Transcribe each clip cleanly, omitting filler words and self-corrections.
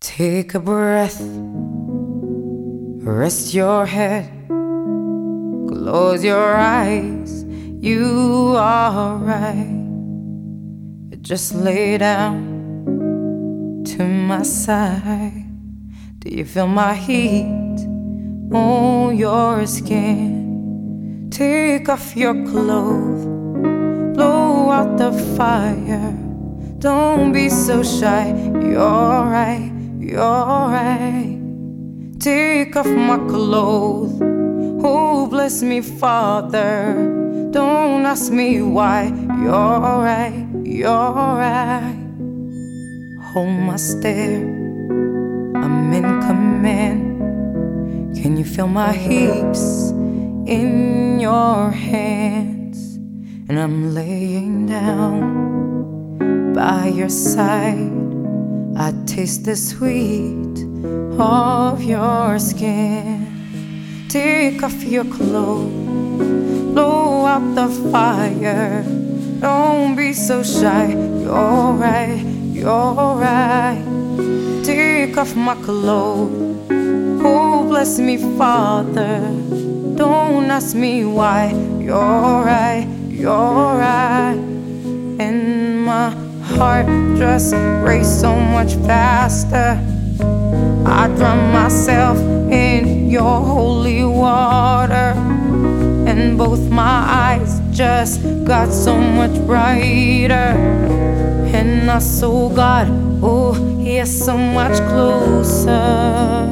Take a breath, rest your head, close your eyes, you are right. Just lay down to my side. Do you feel my heat on your skin? Take off your clothes, blow out the fire. Don't be so shy, you're right, you're right. Take off my clothes, oh bless me Father. Don't ask me why, you're right, you're right. Hold my stare, I'm in command. Can you feel my hips in your hands? And I'm laying down by your side. I taste the sweet of your skin. Take off your clothes, blow out the fire. Don't be so shy, you're right, you're right. Take off my clothes, oh bless me Father. Don't ask me why, you're right, you're right. And my heart just races so much faster. I drown myself in your holy water, and both my eyes just got so much brighter. And I saw God, oh, He is so much closer.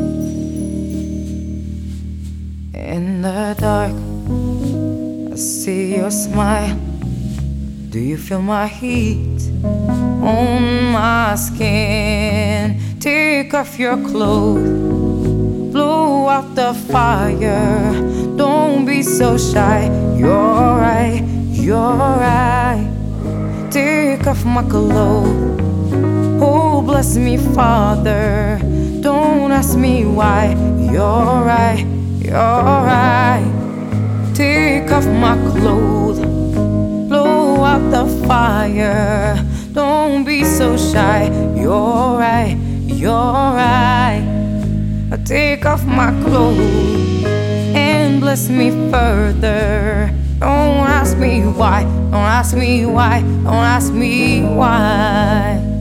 In the dark, I see your smile. Do you feel my heat on my skin? Take off your clothes, blow out the fire. Don't be so shy, you're right, you're right. Take off my clothes, oh bless me Father. Don't ask me why, you're right, you're right. Take off my clothes, blow out the fire. Don't be so shy, you're right, you're right. I take off my clothes and bless me further. Don't ask me why, don't ask me why, don't ask me why.